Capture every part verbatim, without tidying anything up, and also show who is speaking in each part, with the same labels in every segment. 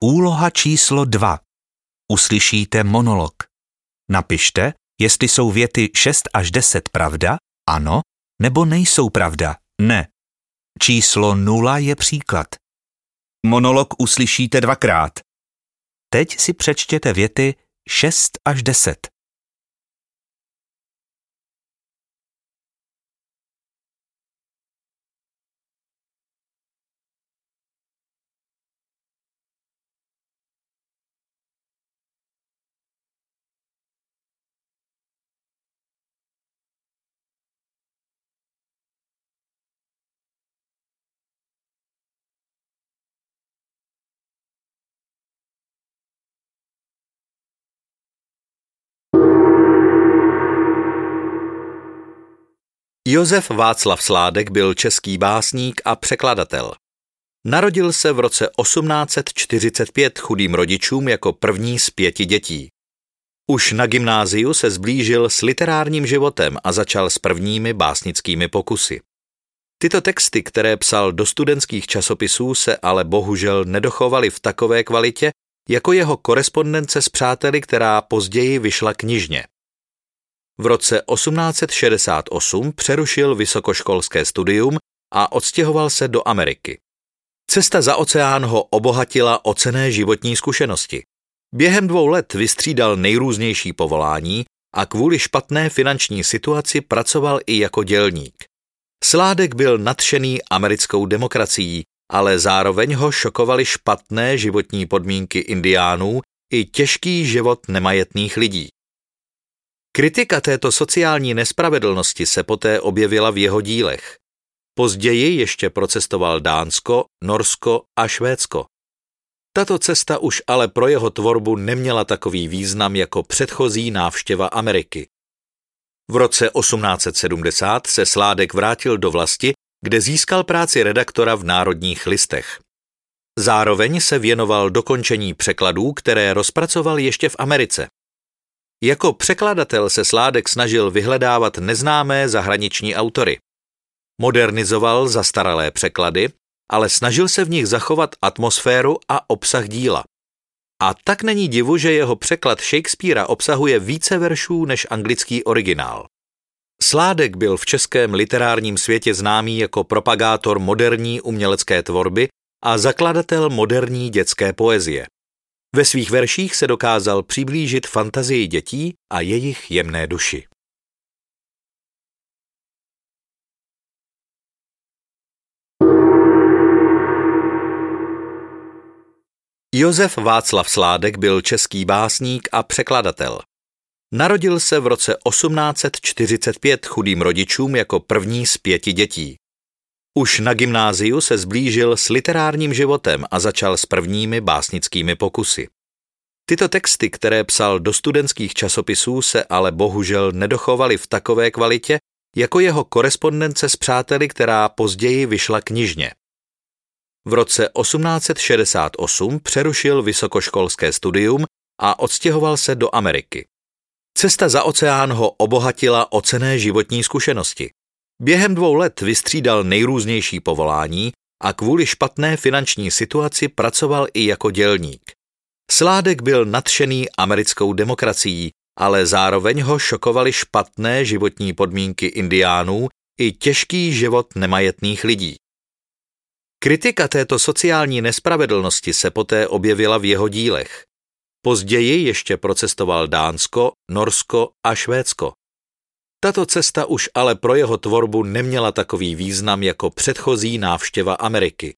Speaker 1: Úloha číslo dva. Uslyšíte monolog. Napište, jestli jsou věty šest až deset pravda, ano, nebo nejsou pravda, ne. Číslo nula je příklad. Monolog uslyšíte dvakrát. Teď si přečtěte věty šest až deset.
Speaker 2: Josef Václav Sládek byl český básník a překladatel. Narodil se v roce osmnáct set čtyřicet pět chudým rodičům jako první z pěti dětí. Už na gymnáziu se sblížil s literárním životem a začal s prvními básnickými pokusy. Tyto texty, které psal do studentských časopisů, se ale bohužel nedochovaly v takové kvalitě, jako jeho korespondence s přáteli, která později vyšla knižně. V roce osmnáct set šedesát osm přerušil vysokoškolské studium a odstěhoval se do Ameriky. Cesta za oceán ho obohatila o cenné životní zkušenosti. Během dvou let vystřídal nejrůznější povolání a kvůli špatné finanční situaci pracoval i jako dělník. Sládek byl nadšený americkou demokracií, ale zároveň ho šokovaly špatné životní podmínky indiánů i těžký život nemajetných lidí. Kritika této sociální nespravedlnosti se poté objevila v jeho dílech. Později ještě procestoval Dánsko, Norsko a Švédsko. Tato cesta už ale pro jeho tvorbu neměla takový význam jako předchozí návštěva Ameriky. V roce osmnáct set sedmdesát se Sládek vrátil do vlasti, kde získal práci redaktora v Národních listech. Zároveň se věnoval dokončení překladů, které rozpracoval ještě v Americe. Jako překladatel se Sládek snažil vyhledávat neznámé zahraniční autory. Modernizoval zastaralé překlady, ale snažil se v nich zachovat atmosféru a obsah díla. A tak není divu, že jeho překlad Shakespearea obsahuje více veršů než anglický originál. Sládek byl v českém literárním světě známý jako propagátor moderní umělecké tvorby a zakladatel moderní dětské poezie. Ve svých verších se dokázal přiblížit fantazii dětí a jejich jemné duši. Josef Václav Sládek byl český básník a překladatel. Narodil se v roce osmnáct set čtyřicet pět chudým rodičům jako první z pěti dětí. Už na gymnáziu se sblížil s literárním životem a začal s prvními básnickými pokusy. Tyto texty, které psal do studentských časopisů, se ale bohužel nedochovaly v takové kvalitě, jako jeho korespondence s přáteli, která později vyšla knižně. V roce osmnáct set šedesát osm přerušil vysokoškolské studium a odstěhoval se do Ameriky. Cesta za oceán ho obohatila o cenné životní zkušenosti. Během dvou let vystřídal nejrůznější povolání a kvůli špatné finanční situaci pracoval i jako dělník. Sládek byl nadšený americkou demokracií, ale zároveň ho šokovaly špatné životní podmínky indiánů i těžký život nemajetných lidí. Kritika této sociální nespravedlnosti se poté objevila v jeho dílech. Později ještě procestoval Dánsko, Norsko a Švédsko. Tato cesta už ale pro jeho tvorbu neměla takový význam jako předchozí návštěva Ameriky.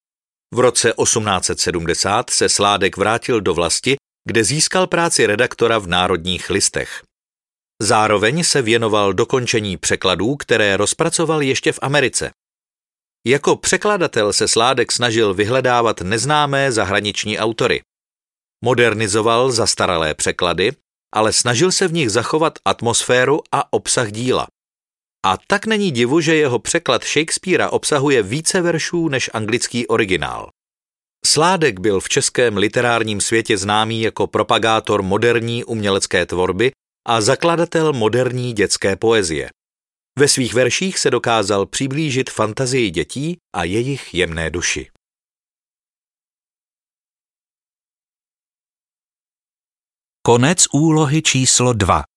Speaker 2: V roce osmnáct set sedmdesát se Sládek vrátil do vlasti, kde získal práci redaktora v Národních listech. Zároveň se věnoval dokončení překladů, které rozpracoval ještě v Americe. Jako překladatel se Sládek snažil vyhledávat neznámé zahraniční autory. Modernizoval zastaralé překlady, ale snažil se v nich zachovat atmosféru a obsah díla. A tak není divu, že jeho překlad Shakespearea obsahuje více veršů než anglický originál. Sládek byl v českém literárním světě známý jako propagátor moderní umělecké tvorby a zakladatel moderní dětské poezie. Ve svých verších se dokázal přiblížit fantazii dětí a jejich jemné duši.
Speaker 1: Konec úlohy číslo dva.